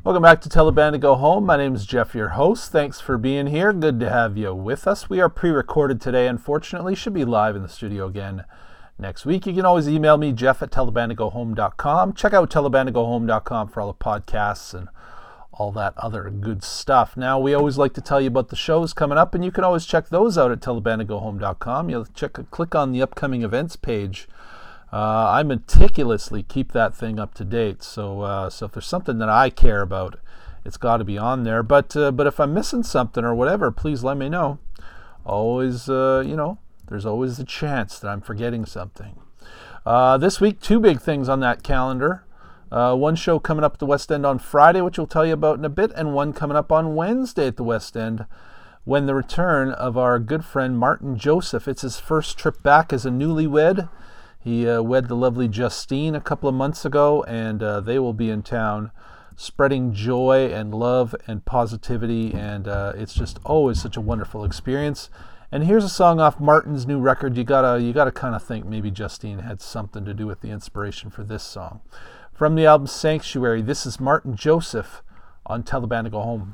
Welcome back to Tell a Band to Go Home. My name is Jeff, your host. Thanks for being here. Good to have you with us. We are pre-recorded today, unfortunately. Should be live in the studio again next week. You can always email me, jeff@tellabandtogohome.com. Check out tellabandtogohome.com for all the podcasts and all that other good stuff. Now, we always like to tell you about the shows coming up, and you can always check those out at tellabandtogohome.com. You'll click on the upcoming events page. I meticulously keep that thing up to date, so if there's something that I care about, it's got to be on there. But if I'm missing something or whatever, please let me know. Always, there's always a chance that I'm forgetting something. This week, two big things on that calendar. One show coming up at the West End on Friday, which we'll tell you about in a bit, and one coming up on Wednesday at the West End, when the return of our good friend Martin Joseph. It's his first trip back as a newlywed. He wed the lovely Justine a couple of months ago, and they will be in town spreading joy and love and positivity, and it's just always such a wonderful experience. And here's a song off Martin's new record. You gotta kind of think maybe Justine had something to do with the inspiration for this song. From the album Sanctuary, this is Martin Joseph on Tell the Band to Go Home.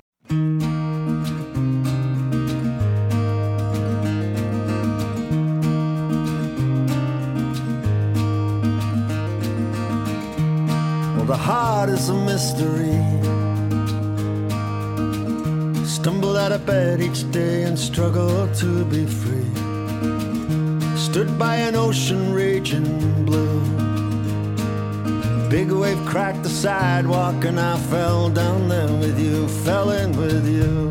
The heart is a mystery. Stumble out of bed each day and struggle to be free. Stood by an ocean raging blue. Big wave cracked the sidewalk and I fell down there with you, fell in with you.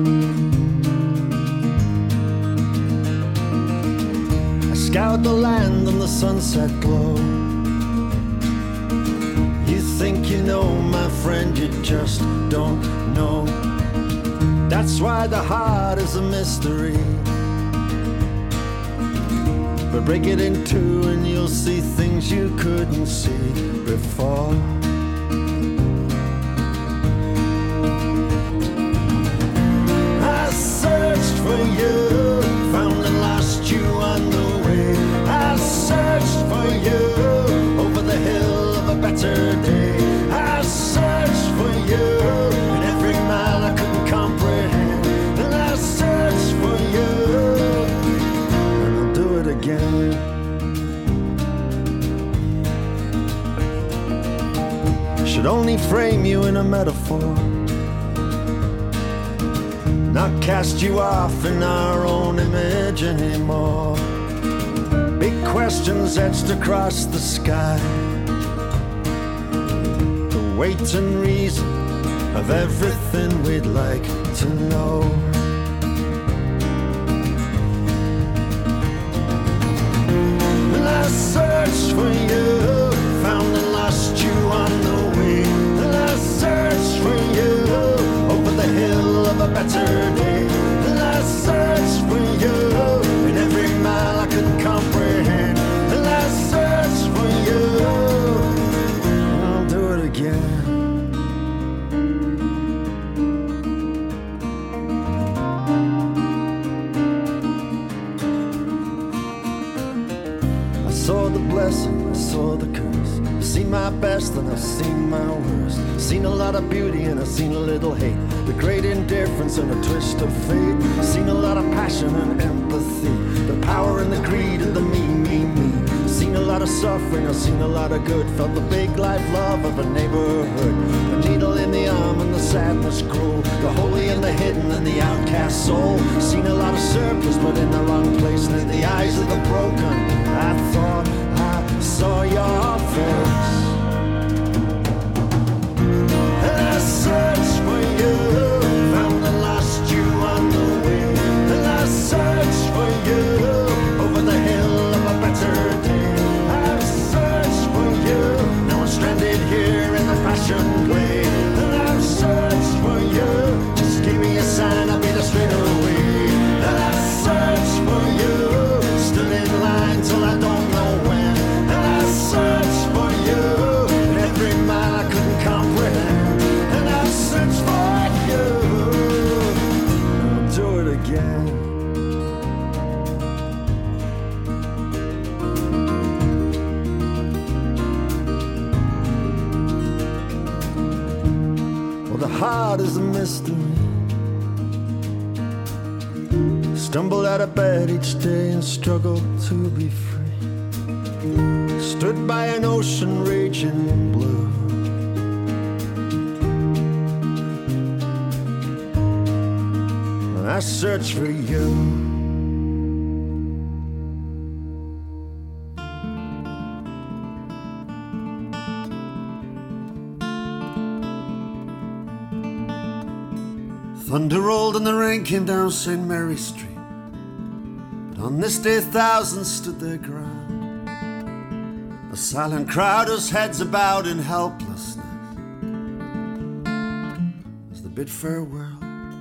I scoured the land in the sunset glow. You think you know, my friend, you just don't know. That's why the heart is a mystery. But break it in two and you'll see things you couldn't see before. I searched for you, found and lost you on the way. I searched for you over the hill of a better day. I searched for you in every mile I couldn't comprehend. And I searched for you, and I'll do it again. Should only frame you in a metaphor, not cast you off in our own image anymore. Big questions etched across the sky, the weight and reason of everything we'd like to know. And I searched for you, found and lost you on the way. And I searched for you over the hill of a better day. And I searched for you in every mile I couldn't comprehend. And I searched for you, and I'll do it again. I saw the blessing, I saw the curse. I've seen my best and I've seen my worst. Seen a lot of beauty and I've seen a little hate. The great indifference and a twist of fate. Seen a lot of passion and empathy. The power and the greed and the me. Seen a lot of suffering, I've seen a lot of good. Felt the big life love of a neighborhood. A needle in the arm and the sadness grow. The holy and the hidden and the outcast soul. Seen a lot of surplus but in the wrong place. And in the eyes of the broken, I thought I saw your face. And I searched for you, found and lost you on the way. And I searched for you over the hill of a better day. I've searched for you, now I'm stranded here in the passion glade. And I've searched for you, just give me a sign, I'll be there straight away. And I searched for you, stood in line till I don't know when. And I searched for you. Well, the heart is a mystery. Stumbled out of bed each day and struggled to be free. Stood by an ocean raging blue. And I search for you. Thunder rolled and the rain came down St. Mary Street. But on this day thousands stood their ground. A silent crowd whose heads bowed in helplessness as they bid farewell.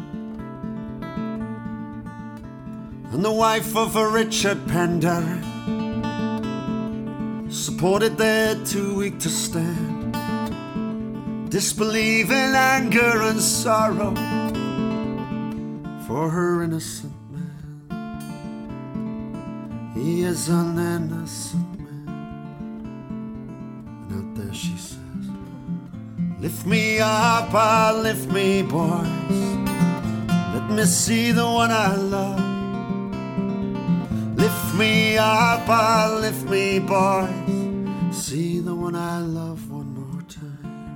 And the wife of a Richard Penderyn supported their too weak to stand, disbelieving anger and sorrow for her innocent man. He is an innocent man. And out there she says, lift me up, lift me, boys. Let me see the one I love. Lift me up, lift me, boys. See the one I love one more time.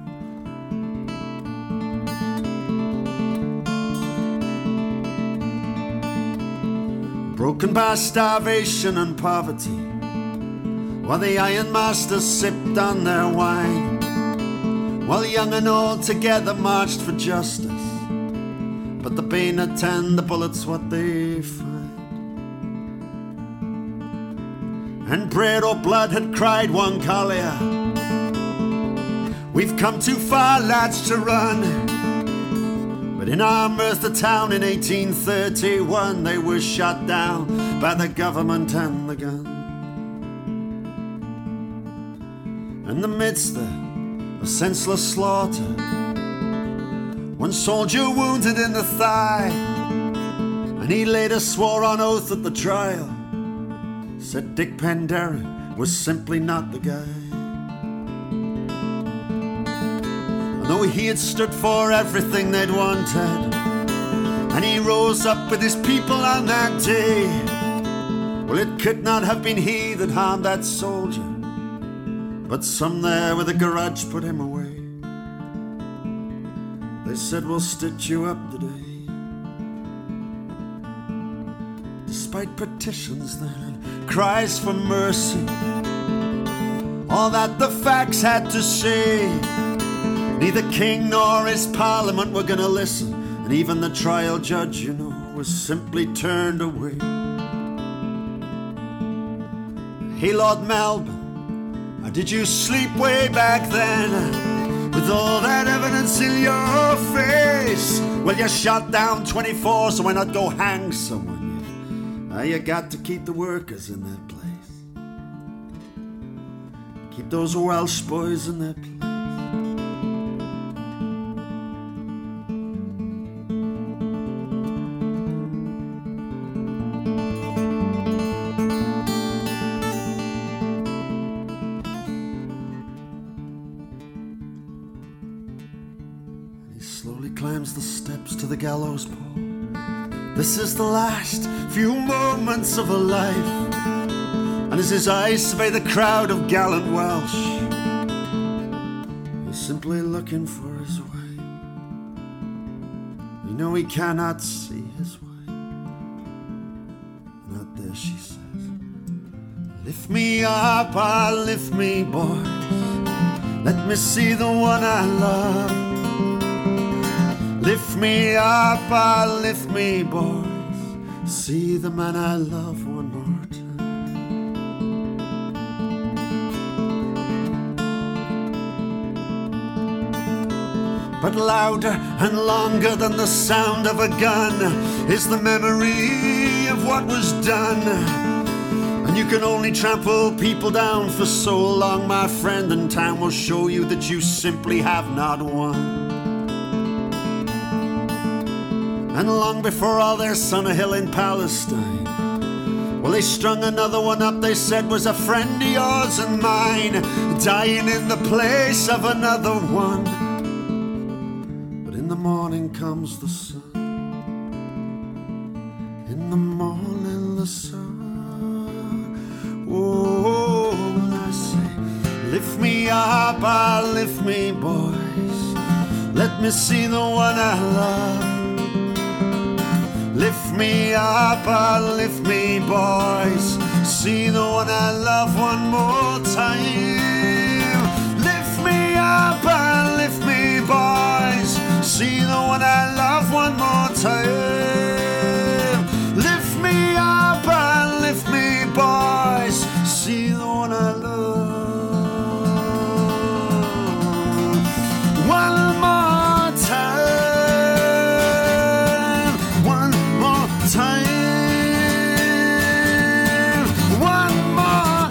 Broken by starvation and poverty, while the ironmasters sipped on their wine, while young and old together marched for justice, but the bayonet and the bullets what they find. And bread or blood had cried one collier, we've come too far, lads, to run. But in our Merthyr town in 1831, they were shot down by the government and the gun. In the midst of senseless slaughter, one soldier wounded in the thigh, and he later swore on oath at the trial, said Dick Penderyn was simply not the guy. Though he had stood for everything they'd wanted, and he rose up with his people on that day, well, it could not have been he that harmed that soldier, but some there with a grudge put him away. They said, we'll stitch you up today. Despite petitions then and cries for mercy, all that the facts had to say, neither king nor his parliament were gonna listen, and even the trial judge, you know, was simply turned away. Hey, Lord Melbourne, did you sleep way back then, with all that evidence in your face? Well, you shot down 24, so why not go hang someone? You got to keep the workers in their place. Keep those Welsh boys in their place. Climbs the steps to the gallows pole. This is the last few moments of a life, and as his eyes survey the crowd of gallant Welsh, he's simply looking for his wife. You know he cannot see his wife. And out there she says, lift me up, lift me, boys. Let me see the one I love. Lift me up, lift me, boys. See the man I love one more time. But louder and longer than the sound of a gun is the memory of what was done. And you can only trample people down for so long, my friend, and time will show you that you simply have not won. And long before all their son a hill in Palestine, well, they strung another one up, they said was a friend of yours and mine, dying in the place of another one. But morning comes the sun. In the morning the sun. Oh, when I say, lift me up, lift me, boys. Let me see the one I love. Lift me up, lift me, boys. See the one I love one more time. Lift me up, lift me, boys. See the one I love one more time. Lift me up, lift me, boys. See the one I love. One more time. One more time. One more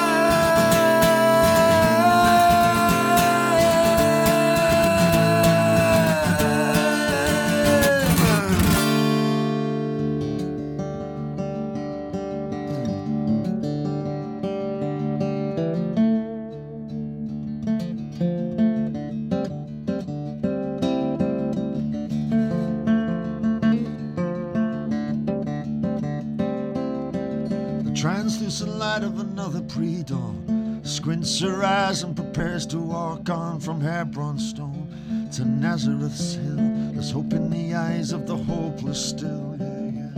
translucent light of another pre-dawn squints her eyes and prepares to walk on from Hebron stone to Nazareth's hill. There's hope in the eyes of the hopeless still. Yeah, yeah.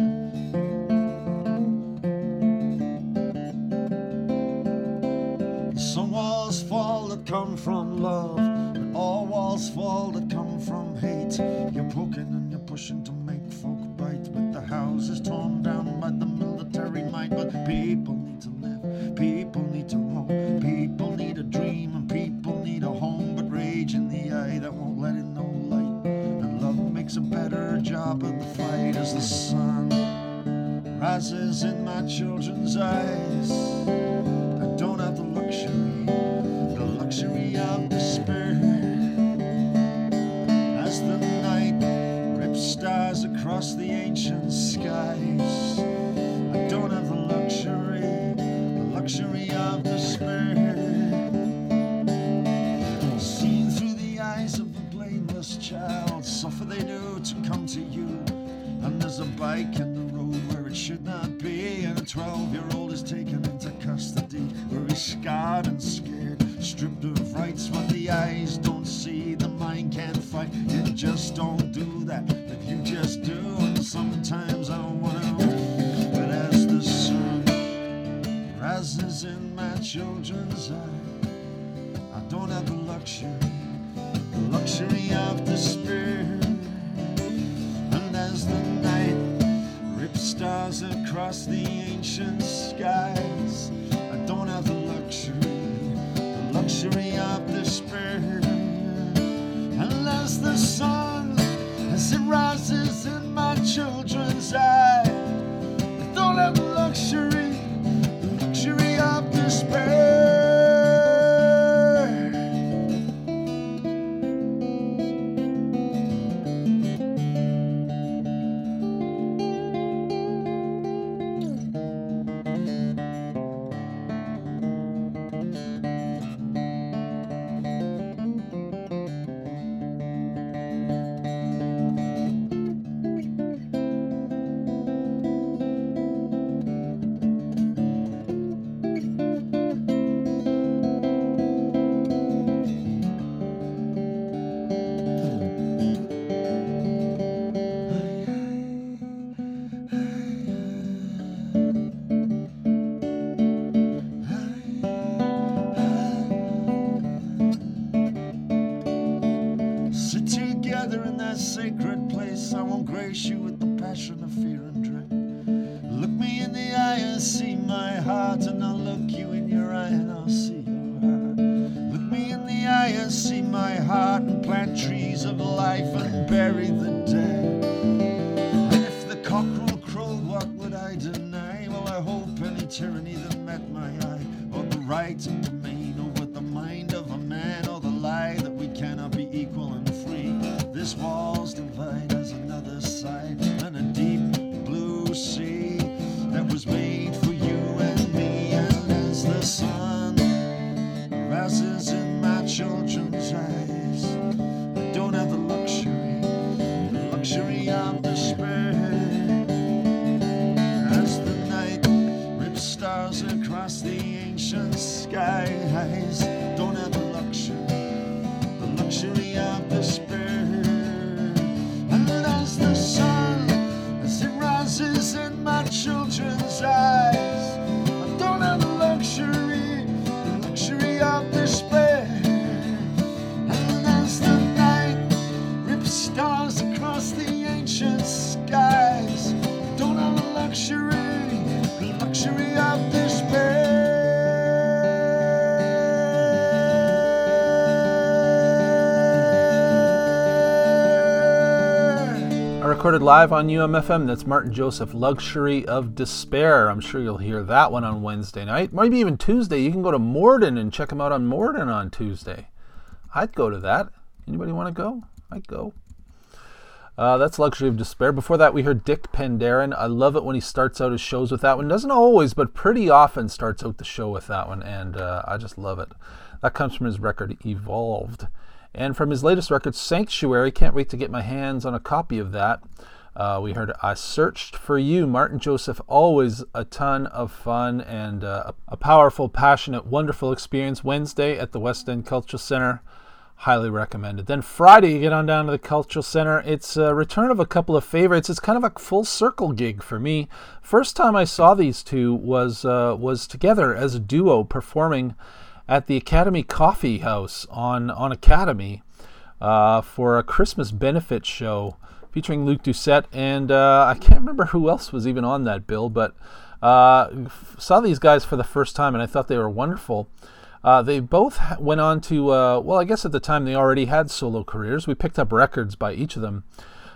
Some walls fall that come from love, but all walls fall that come from hate. You're poking and you're pushing to make folk bite, but the house is torn down by the military might. But people need to live, people need to roam, people need a dream, and people need a home. But rage in the eye that won't let in no light, and love makes a better job of the fight. As the sun rises in my children's eyes, I don't have the luxury of despair. As the night rips stars across the ancient skies, I don't have the luxury of despair. Seen through the eyes of the blameless child, suffer they do to come to you. And there's a bike in the road where it should not be, and a 12-year-old is taken into custody, where he's scarred and scared, stripped of rights. What the eyes don't see, the mind can't fight. You just don't do that, but you just do. And sometimes I wanna know, but as the sun rises in my children's eye, I don't have the luxury of despair. And as the night rips stars across the ancient skies, I don't have the luxury of despair. And as the sun, as it rises in my children's eye, I don't have the luxury of despair. Sacred place, I won't grace you with the passion of fear and dread. Look me in the eye and see my heart, and I'll look you in your eye and I'll see your heart. Look me in the eye and see my heart, and plant trees of life and bury the dead. And if the cockerel crowed, what would I deny? Well, I hope any tyranny that met my eye, or the right to domain over the mind of a man, or the lie that we cannot be equal and free. This wall's divide has another side, and a deep blue sea that was made for you and me. And as the sun rises in my children's eyes, I don't have the luxury recorded live on UMFM. That's Martin Joseph, Luxury of Despair. I'm sure you'll hear that one on Wednesday night. Maybe even Tuesday. You can go to Morden and check him out on Morden on Tuesday. I'd go to that. Anybody want to go? I'd go. That's Luxury of Despair. Before that, we heard Dick Penderyn. I love it when he starts out his shows with that one. Doesn't always, but pretty often starts out the show with that one, and I just love it. That comes from his record Evolved. And from his latest record, Sanctuary, can't wait to get my hands on a copy of that. We heard I Searched for You. Martin Joseph, always a ton of fun and a powerful, passionate, wonderful experience. Wednesday at the West End Cultural Center. Highly recommended. Then Friday, you get on down to the Cultural Center. It's a return of a couple of favorites. It's kind of a full circle gig for me. First time I saw these two was together as a duo performing at the Academy Coffee House on Academy for a Christmas benefit show featuring Luc Doucette, and I can't remember who else was even on that bill, but saw these guys for the first time, and I thought they were wonderful. They both went on to, well, I guess at the time they already had solo careers. We picked up records by each of them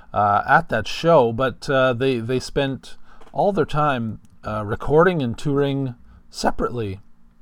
at that show, but they spent all their time recording and touring separately.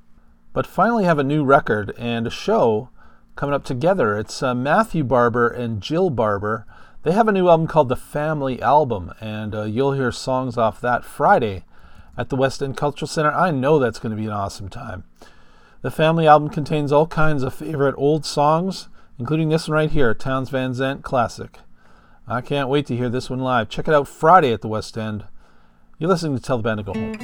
But finally have a new record and a show coming up together. It's Matthew Barber and Jill Barber. They have a new album called The Family Album, and you'll hear songs off that Friday at the West End Cultural Center. I know that's going to be an awesome time. The Family Album contains all kinds of favorite old songs, including this one right here, Townes Van Zandt classic. I can't wait to hear this one live. Check it out Friday at the West End. You're listening to Tell the Band to Go Home.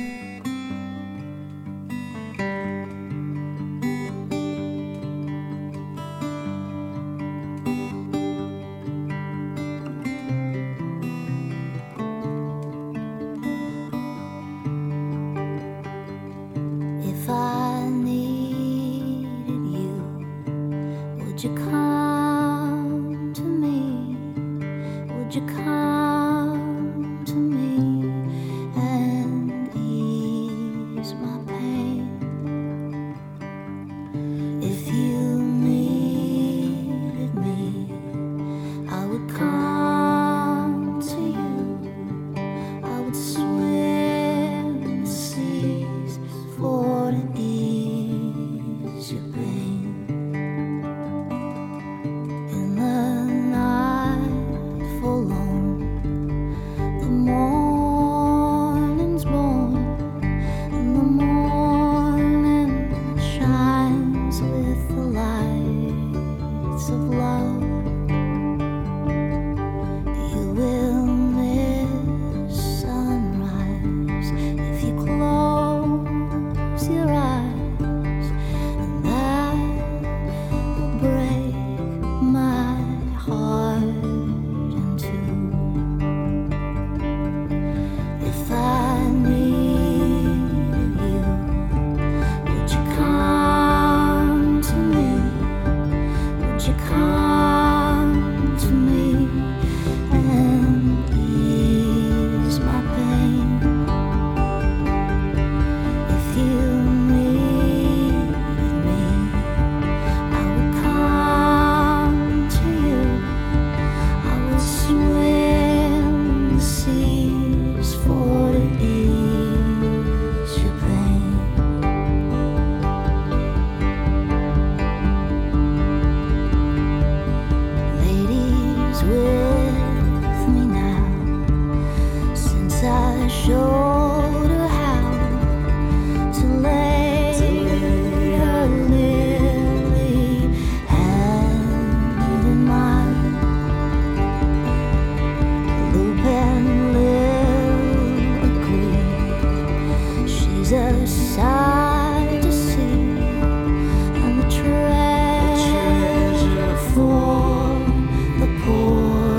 For the poor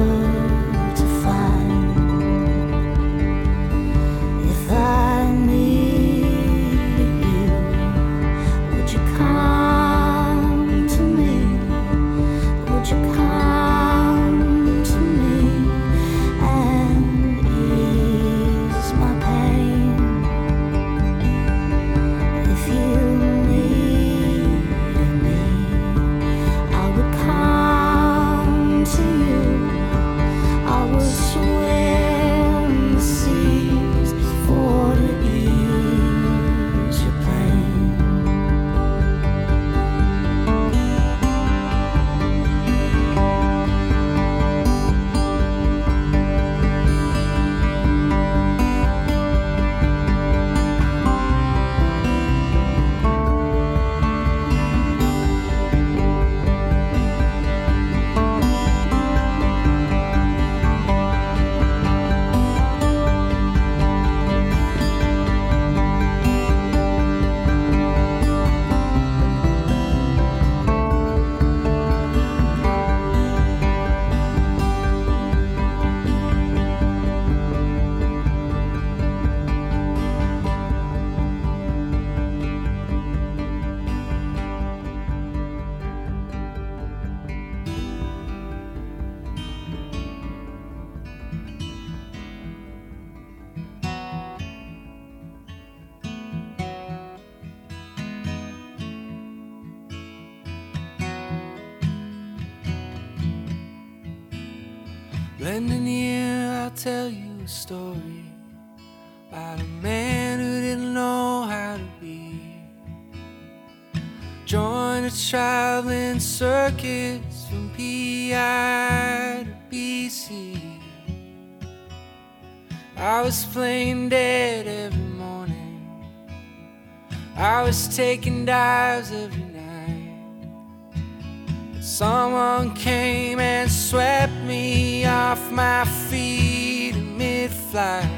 Lend an ear, I'll tell you a story about a man who didn't know how to be. Joined a traveling circus from PI to BC. I was playing dead every morning. I was taking dives every night. But someone came and swept me off my feet in mid-flight.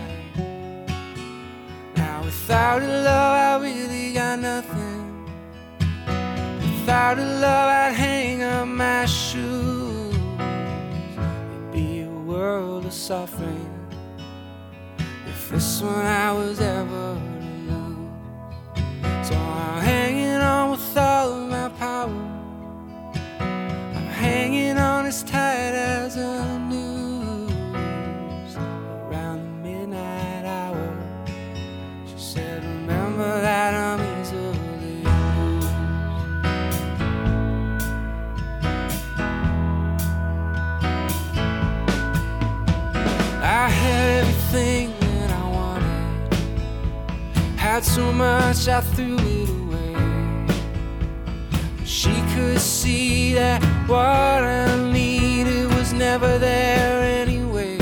Now without a love I really got nothing. Without a love I'd hang up my shoes. It'd be a world of suffering if this one I was ever to lose. So I'm hanging on with all of my power. I'm hanging on as tight as a noose. Around the midnight hour, she said, remember that I'm easily moved. I had everything that I wanted. Had so much I threw it away. She could see that what I needed was never there anyway.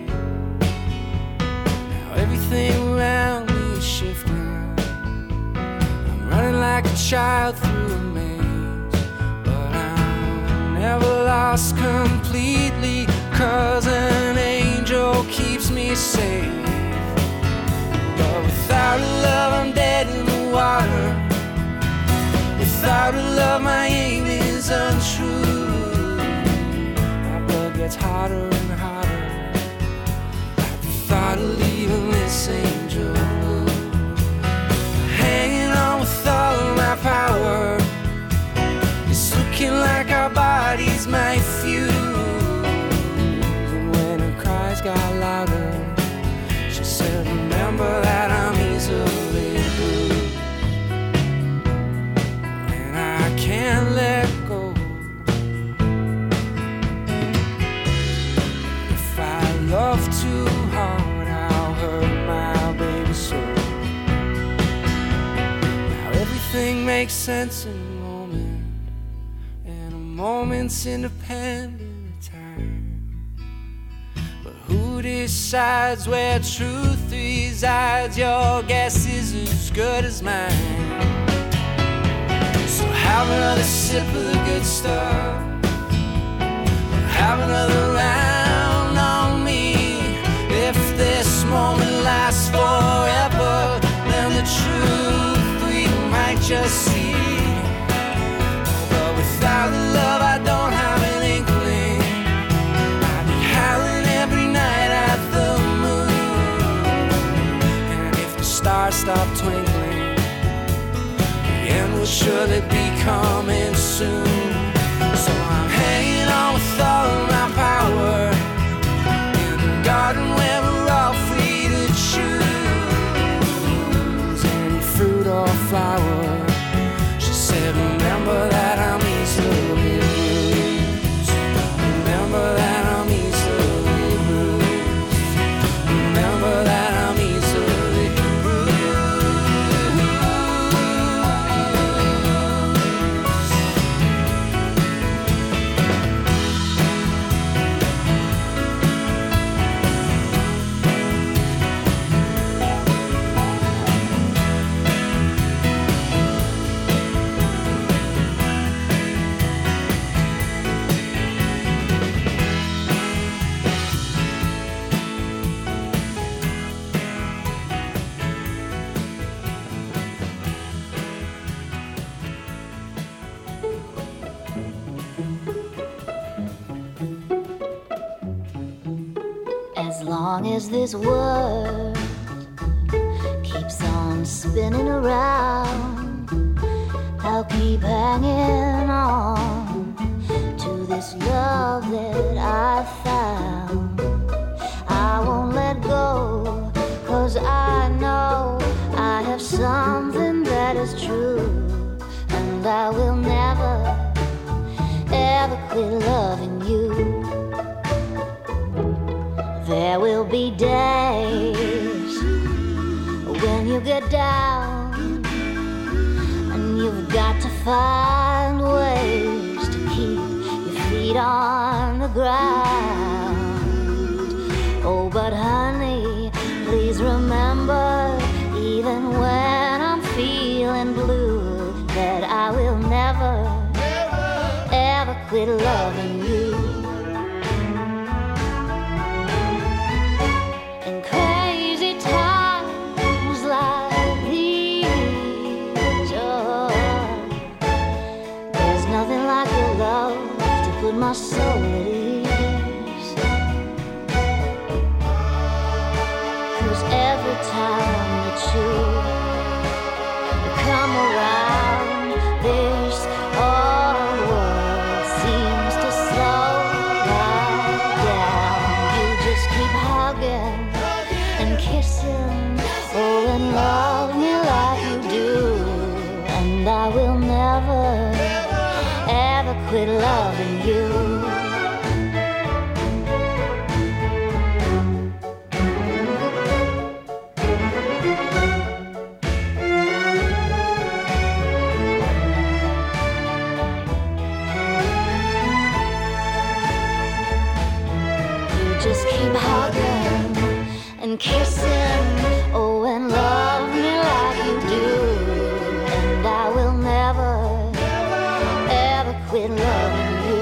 Now everything around me is shifting. I'm running like a child through a maze, but I'm never lost completely, 'cause an angel keeps me safe. But without a love I'm dead in the water. Without a love my aim is untrue. My blood gets hotter and hotter at the thought of leaving this angel blue. Hanging on with all of my power. It's looking like our bodies might fuse. And when her cries got louder, she said, remember that I'm easily bruised. And I can't let go. If I love too hard, I'll hurt my baby soul. Now everything makes sense in a moment, and a moment's independent of time. But who decides where truth resides? Your guess is as good as mine. So have another sip of the good stuff. Have another round on me. If this moment lasts forever, then the truth we might just see. But without the love I don't have an inkling. I'd be howling every night at the moon. And if the stars stop twinkling, the end will surely be coming soon. So I'm hanging on with all of my power in the garden where we're all free to choose any fruit or flower. She said, remember that I'm easily bruised. Remember that I'm easily bruised. Remember that I'm easily bruised. As long as this world keeps on spinning around, I'll keep hanging on to this love that I found. I won't let go, 'cause I know I have something that is true, and I will never, ever quit loving you. There will be days when you get down, and you've got to find ways to keep your feet on the ground. Oh, but honey, please remember, even when I'm feeling blue, that I will never, ever quit loving you. In crazy times like these, oh, there's nothing like your love to put my soul at ease. 'Cause every time that you come around, this whole world seems to slow right down. You just keep hugging and kissing, oh, and love me like you do, and I will never, ever quit loving you. Just keep hugging and kissing, oh, and love me like you do, and I will never, ever quit loving you,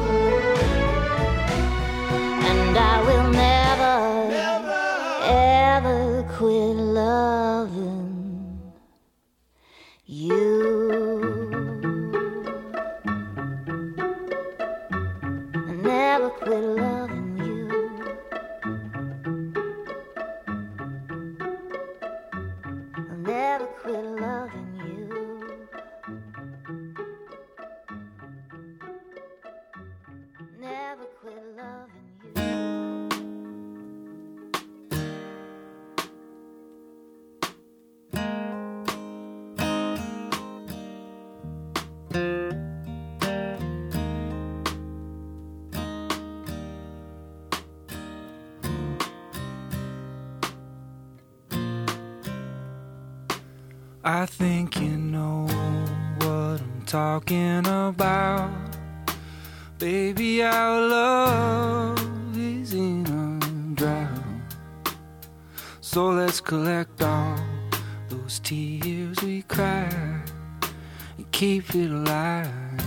and I will never, ever quit loving you. I never quit loving you. Never quit loving you. Never quit loving you. I think you know what I'm talking about. Baby, our love is in a drought. So let's collect all those tears we cried and keep it alive.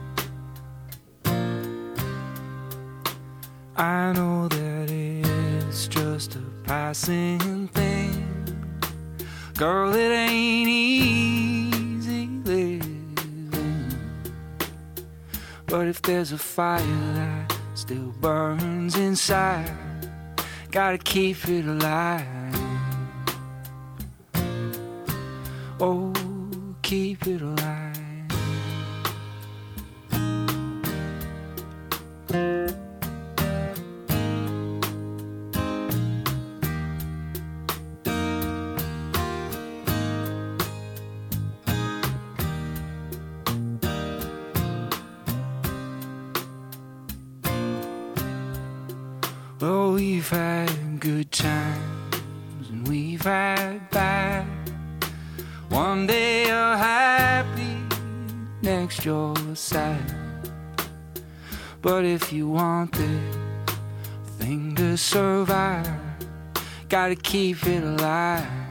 I know that it's just a passing thing. Girl, it ain't easy living, but if there's a fire that still burns inside, gotta keep it alive. Oh, keep it alive. Oh, we've had good times and we've had bad. One day you're happy, next you're sad. But if you want this thing to survive, gotta keep it alive.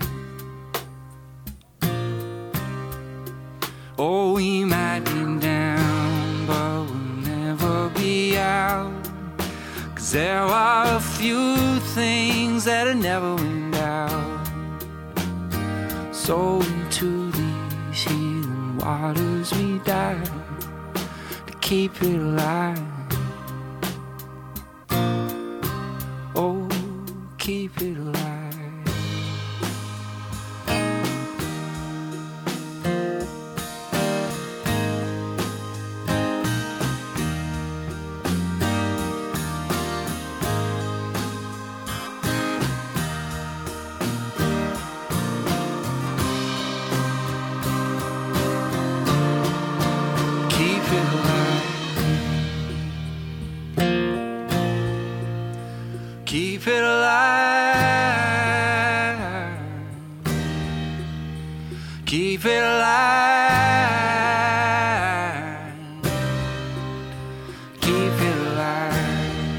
Oh, we might be down, but we'll never be out. 'Cause there are a few things that'll never win out. So into these healing waters we dive to keep it alive. Oh, keep it alive. Keep it alive. keep it alive, keep it alive, keep it alive.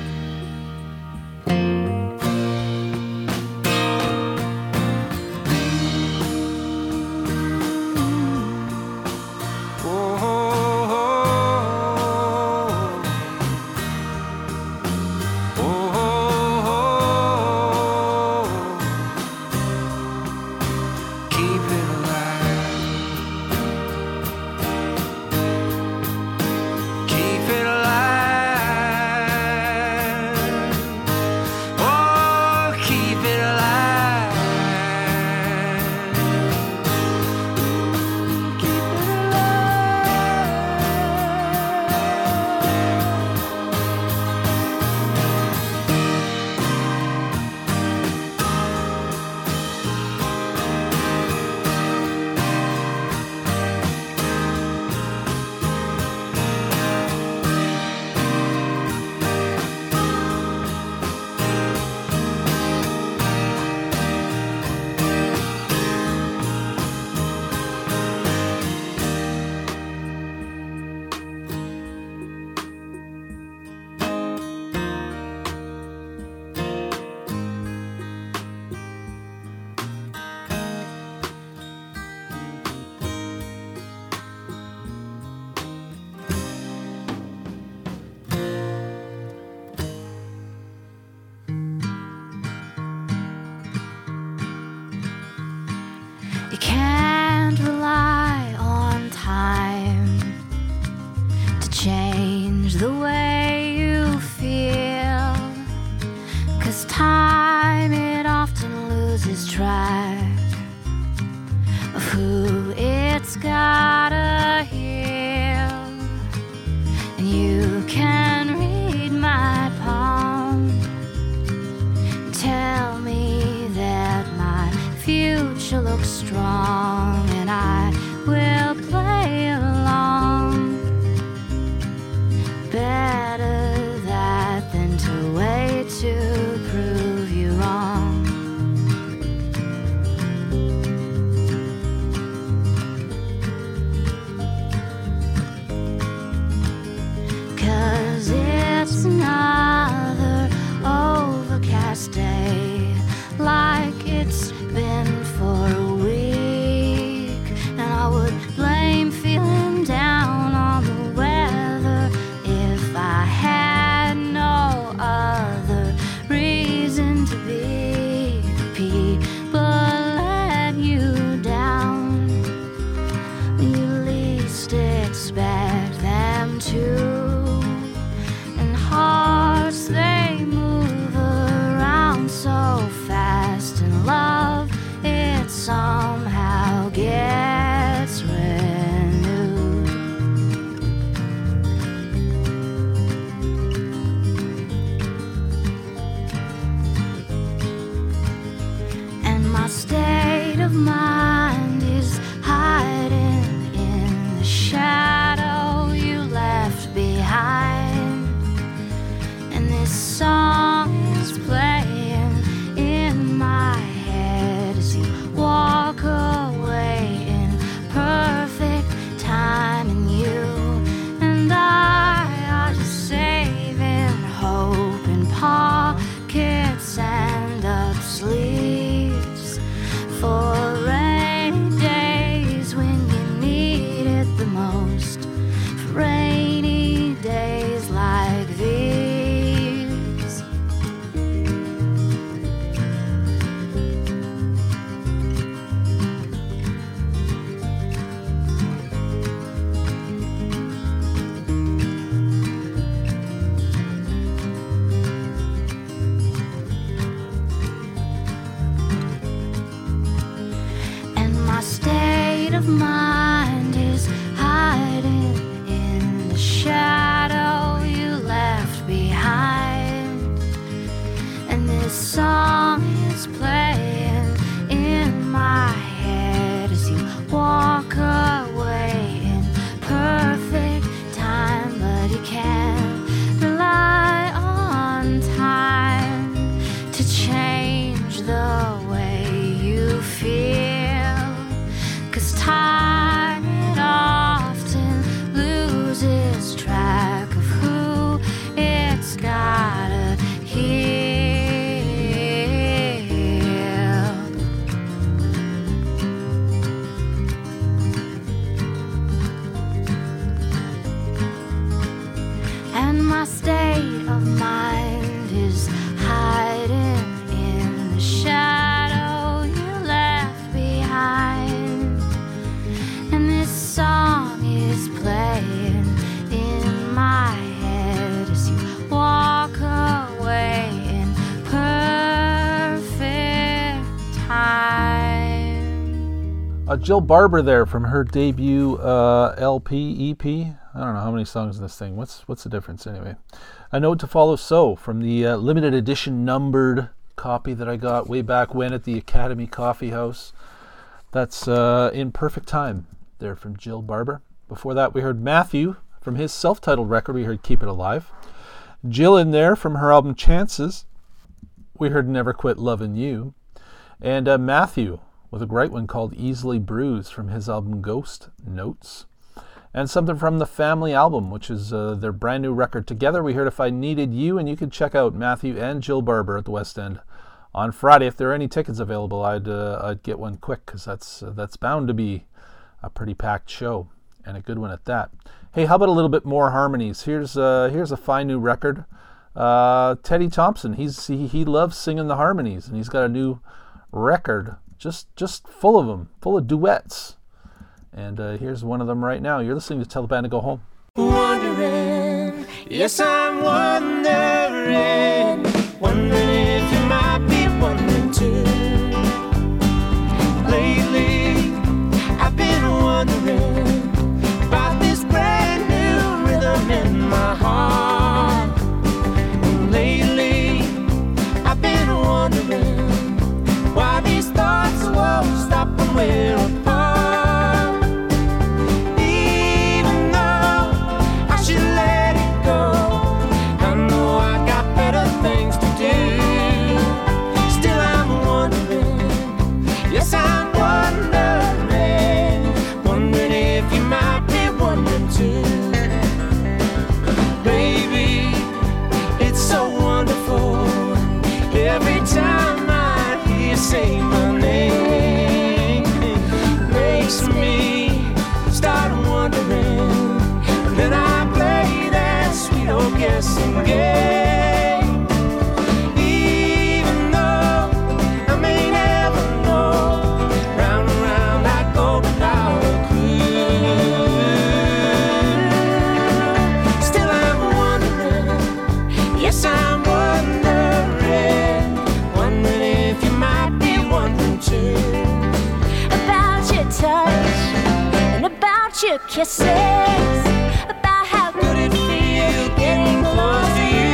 You can't rely on time to change the way you feel, 'cause time, it often loses track of who it's gotta heal. And you can read my palm and tell me that my future looks strong, and I will play along. Better that than to wait to prove you wrong. 'Cause it's another overcast day, like it's been for a week. And I would blame feeling down on the weather if I had no other reason to be. People let you down when you least expect them to. And hearts, they move around so fast, and love, it somehow gets renewed. And my state of mind is hiding in the shadow you left behind. And this song is playing in my head as you walk away in perfect time. And you and I are just saving hope in pockets and up sleeves for rainy days when you need it the most. For rainy days like these. And my state of mind is hiding in the shadow you left behind. And this song is playing in my head as you walk away in perfect time. But you can't rely on time Jill Barber there from her debut LP, EP. I don't know how many songs in this thing. What's the difference anyway? A Note to Follow So from the limited edition numbered copy that I got way back when at the Academy Coffee House. That's In Perfect Time there from Jill Barber. Before that we heard Matthew from his self-titled record. We heard Keep It Alive. Jill in there from her album Chances. We heard Never Quit Lovin' You. And Matthew with a great one called Easily Bruised from his album Ghost Notes. And something from the Family album, which is their brand new record together. We heard If I Needed You, and you can check out Matthew and Jill Barber at the West End on Friday. If there are any tickets available, I'd get one quick, because that's bound to be a pretty packed show, and a good one at that. Hey, how about a little bit more harmonies? Here's a fine new record. Teddy Thompson, he loves singing the harmonies, and he's got a new record just full of them, full of duets. And here's one of them right now. You're listening to Tell the Band to Go Home. Wondering, yes, I'm wondering if you might be wondering too. Lately, I've been wondering about this brand new rhythm in my heart. Lately, I've been wondering why these thoughts won't stop when we're apart. Say my name makes me start wondering, and then I play that sweet old guessing game. Even though I may never know, round and round I go without a clue. Still I'm wondering, yes I'm wondering if you might too, about your touch and about your kisses, about how good it feels getting close to you.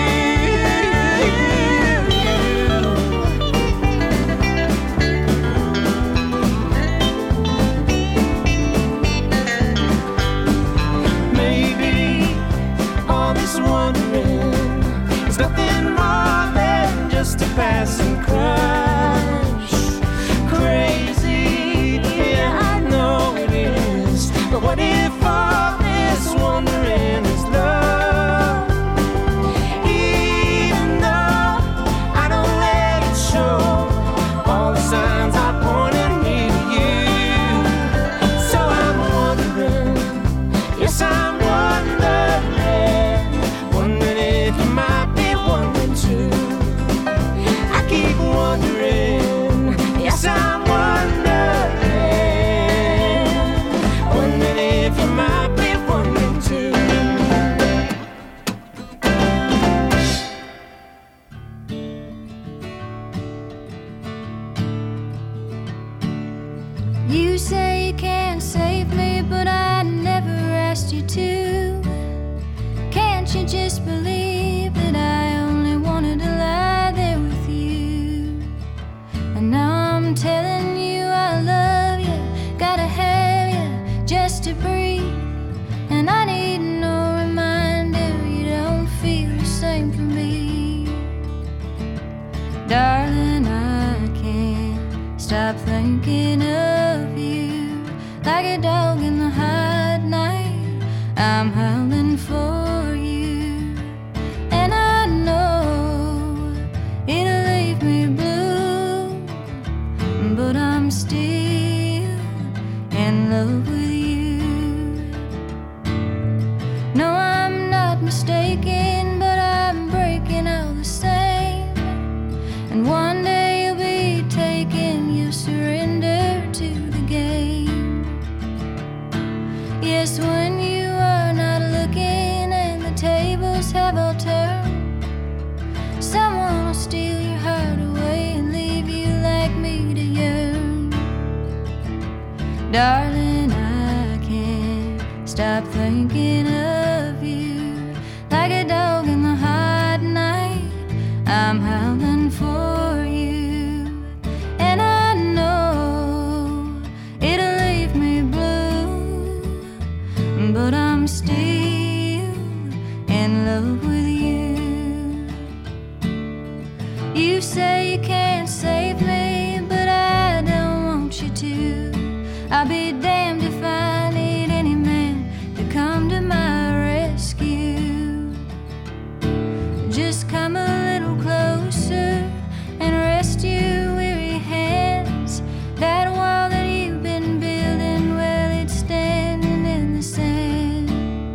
Maybe all this wondering is nothing more than just a passing crush. Crazy, yeah, I know it is. But what if all this wondering is love? Even though I don't let it show, all the signs are pointing me to you. So I'm wondering, yes, I'm wondering if you might be wondering too. I keep wondering, yes, I'm wondering if you might be wondering too. You say you can't save me, but I never asked you to. Can't you just believe that I only wanted to lie there with you? And now I'm telling you I love you, gotta have you just to breathe. And I need no reminder you don't feel the same for me. Darling, I can't stop thinking of you. Like a dog in the hot night, I'm howling for you. And I know it'll leave me blue, but I'm still in love with you. No, I'm not mistaken, but I'm breaking all the same. And one day you'll be taking your surrender too. Darling, I can't stop thinking of you. Like a dog in the hot night, I'm howling for you. And I know it'll leave me blue, but I'm still in love with you. You say you can't save me, but I don't want you to. I'll be damned if I need any man to come to my rescue. Just come a little closer and rest your weary hands. That wall that you've been building, well, it's standing in the sand.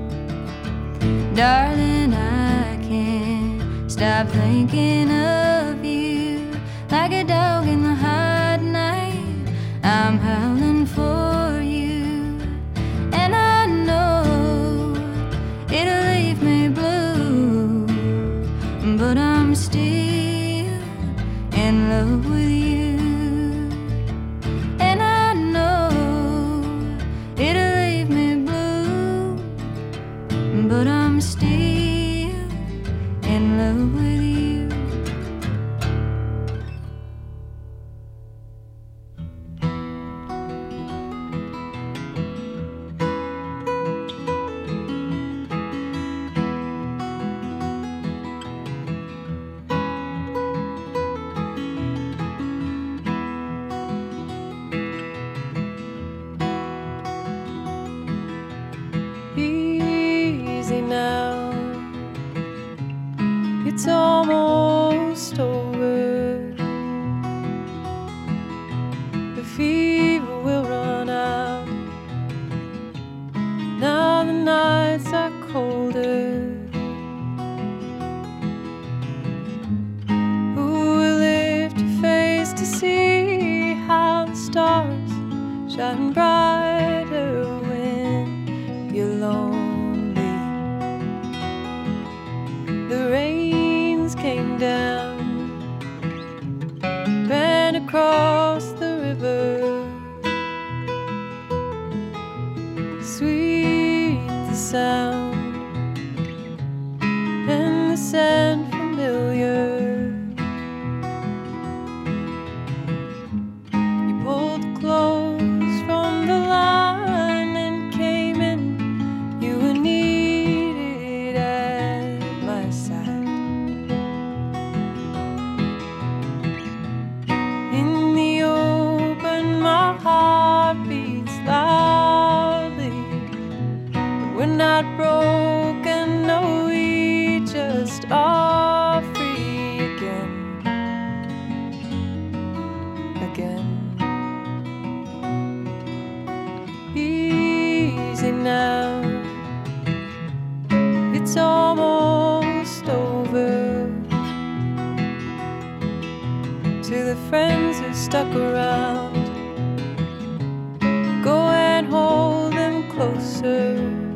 Darling, I can't stop thinking of you. Like a dog in the hot night, I'm howling for you. And I know it'll leave me blue, but I'm still in love with you. And I know it'll leave me blue, but I'm still in love with you. Easy now, it's almost over. The fever will run out. Now the nights are colder. Who will lift your face to see how the stars shine brighter when you're lonely? The rains came down, ran across the river. Sweet the sound, and the scent familiar. You pulled clothes from the line and came in. You were needed at my side. In the open, my heart beats loudly. But we're not broken, no, we just are free again. Again. Easy now, it's almost over. To the friends who stuck around, go and hold them closer.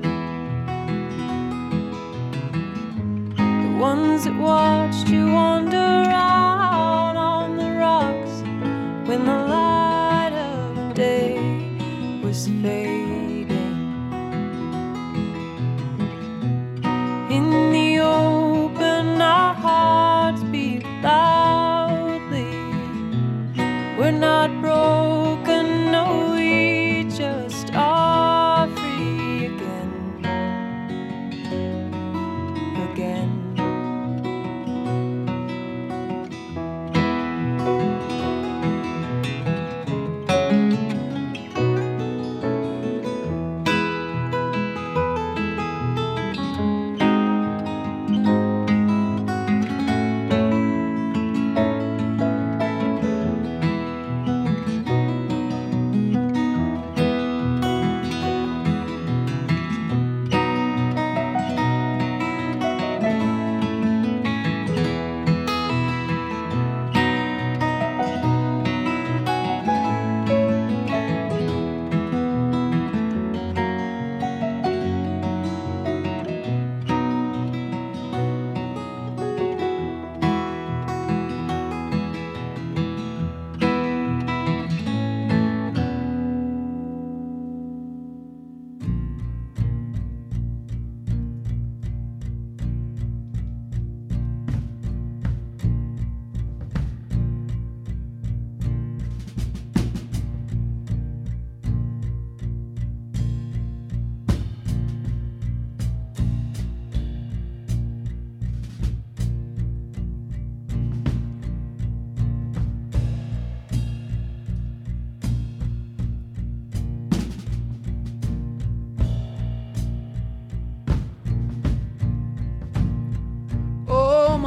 The ones that watched you wander out on the rocks when the light of day was fading. In the open, our hearts beat loudly. We're not broken, no, we just are free again. Again.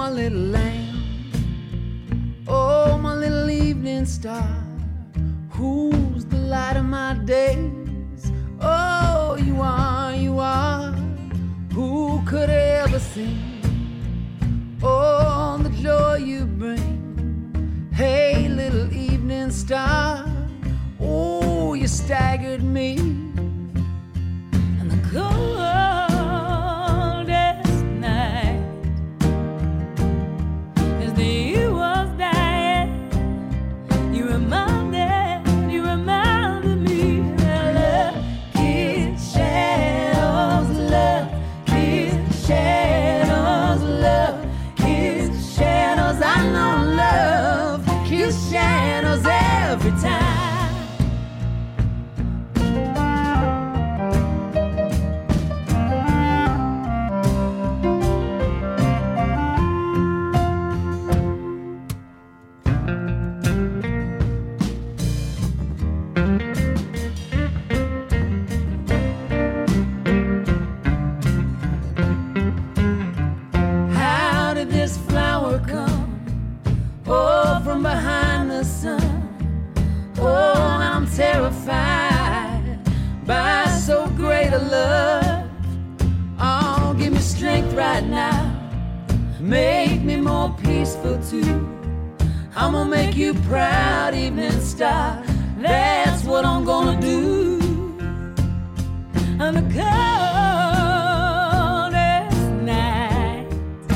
my little lamb, oh, my little evening star, who's the light of my days? Oh, you are, who could ever sing? Oh, the joy you bring. Hey, little evening star, oh, you staggered me. And the coldest night, as the year was dying, you reminded me that love kills shadows, love kills shadows, love kills shadows. I know love kills shadows every time. How did this flower come? Oh, from behind the sun. Oh, I'm terrified by so great a love. Oh, give me strength right now, make me more peaceful too. I'm gonna make you proud, evening star, that's what I'm gonna do. On the coldest night,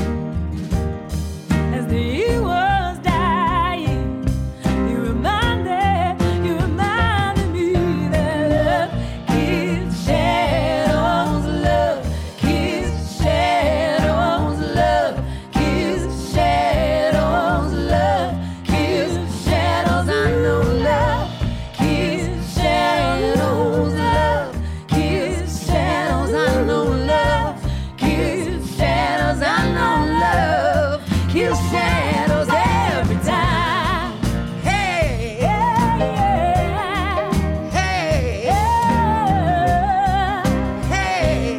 as the year was dying, you reminded me that love kills shadows, love kills shadows, love kills shadows, love kills shadows. I know love kills shadows, love kills shadows. I know love kills shadows. I know love kills shadows every time. Hey, yeah, yeah. Hey, yeah. Hey,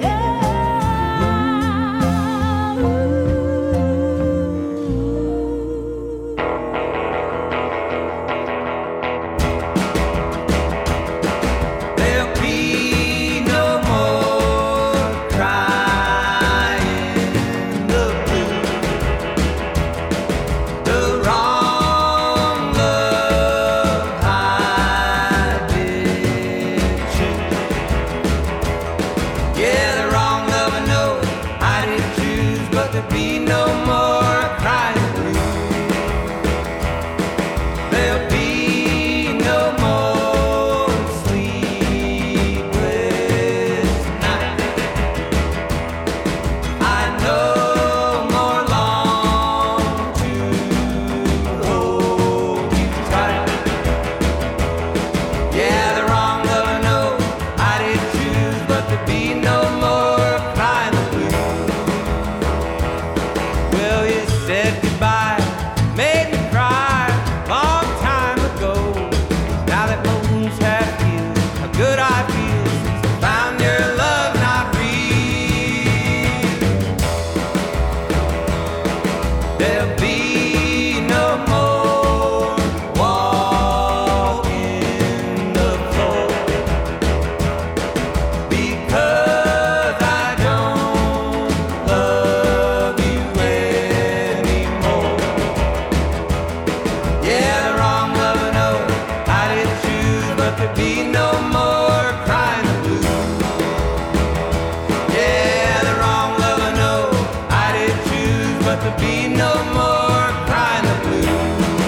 There'll be no more crying the blues. The wrong love I did choose. Yeah, the wrong love I know I did choose, but there'll be no more crying blues. There'll be no more sleepless nights. I no more long to hold you tight. Yeah, the wrong love I know I did choose, but there'll be no more crying the blues. Well, you said goodbye, made me cry long time ago. Now that my wounds have healed, how good I feel since I found your love not real. There'll be no more walking the floor, because I don't love you anymore. Yeah, the wrong love I know I did choose, but there'll be no more crying the blues. Yeah, the wrong love I know I did choose, but there'll be no more crying the blues.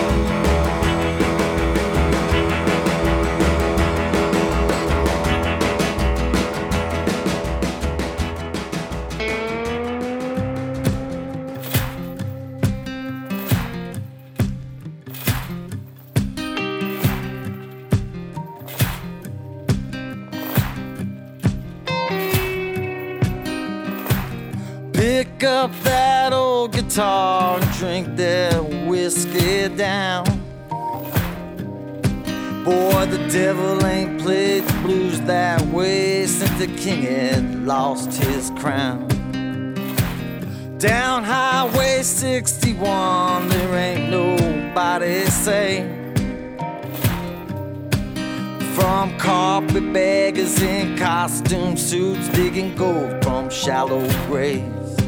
Pick up that old guitar and drink that whiskey down. Boy, the devil ain't played the blues that way since the king had lost his crown. Down Highway 61, there ain't nobody safe. From carpetbaggers in costume suits digging gold from shallow graves.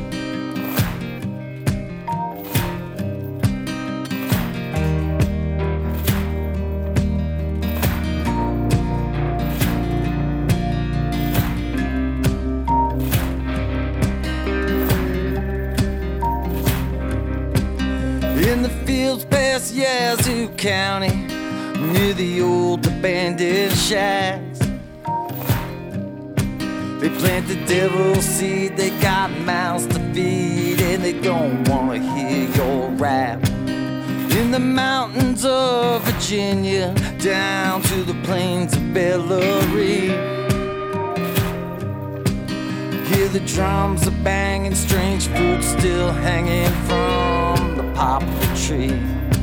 In the fields past Yazoo County, near the old abandoned shacks, they plant the devil's seed, they got mouths to feed, and they don't wanna hear your rap. In the mountains of Virginia, down to the plains of Bellary, hear the drums are banging, strange fruit still hanging from the poplar tree.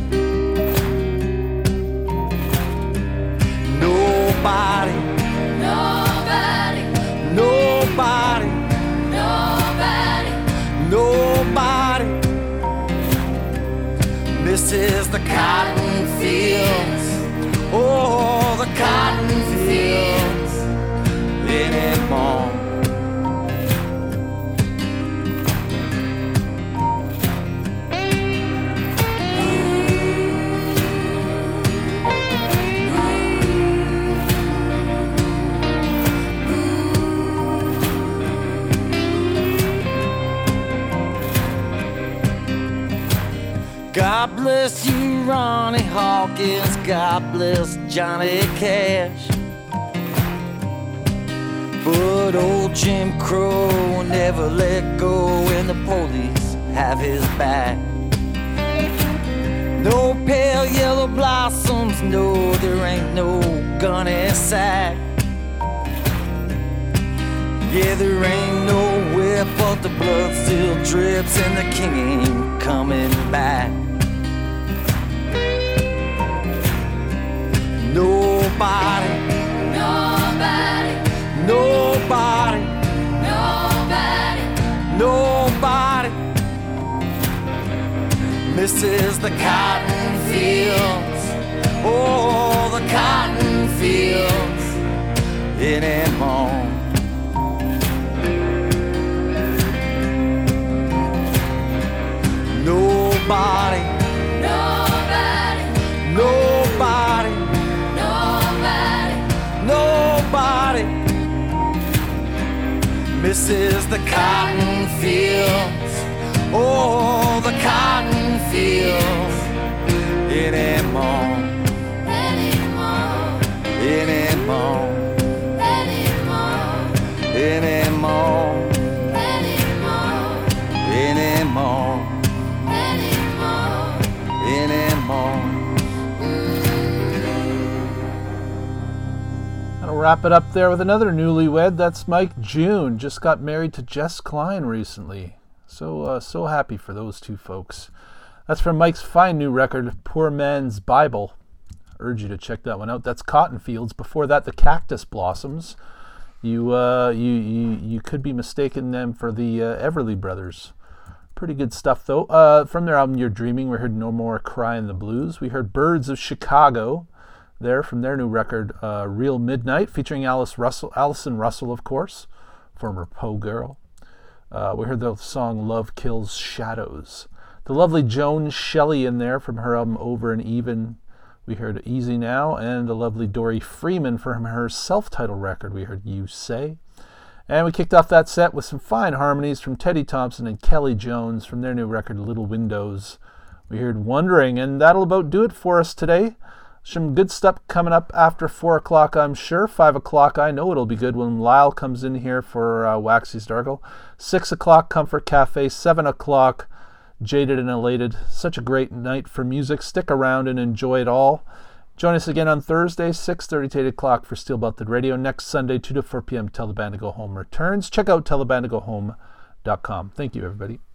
Nobody, Nobody, nobody, nobody, nobody misses the cotton fields. Oh, the cotton fields anymore. God bless you, Ronnie Hawkins. God bless Johnny Cash. But old Jim Crow never let go, and the police have his back. No pale yellow blossoms, no, there ain't no gunny sack. Yeah, there ain't no whip, but the blood still drips, and the king ain't coming back. Nobody, nobody, nobody, nobody, nobody misses the cotton fields. Oh, the cotton fields anymore. Nobody, nobody, nobody, nobody, nobody misses the cotton fields. Oh, the cotton fields anymore, anymore, anymore, anymore, anymore, anymore, anymore, anymore. anymore. I'll wrap it up there with another newlywed. That's Mike June. Just got married to Jess Klein recently. So happy for those two folks. That's from Mike's fine new record, Poor Man's Bible. I urge you to check that one out. That's Cotton Fields. Before that, the Cactus Blossoms. You could be mistaking them for the Everly Brothers. Pretty good stuff, though. From their album You're Dreaming, we heard No More Crying the Blues. We heard Birds of Chicago there from their new record, Real Midnight, featuring Allison Russell, of course, former Poe girl. We heard the song Love Kills Shadows. The lovely Joan Shelley in there from her album Over and Even. We heard Easy Now, and the lovely Dory Freeman from her self-titled record. We heard You Say. And we kicked off that set with some fine harmonies from Teddy Thompson and Kelly Jones from their new record Little Windows. We heard Wondering, and that'll about do it for us today. Some good stuff coming up after 4 o'clock, I'm sure. 5 o'clock, I know it'll be good when Lyle comes in here for Waxy Stargle. 6 o'clock, Comfort Cafe. 7 o'clock, Jaded and Elated. Such a great night for music. Stick around and enjoy it all. Join us again on Thursday, 6:30 to 8 o'clock for Steel Belted Radio. Next Sunday, 2 to 4 p.m., Tell the Band to Go Home returns. Check out tellthebandtogohome.com. Thank you, everybody.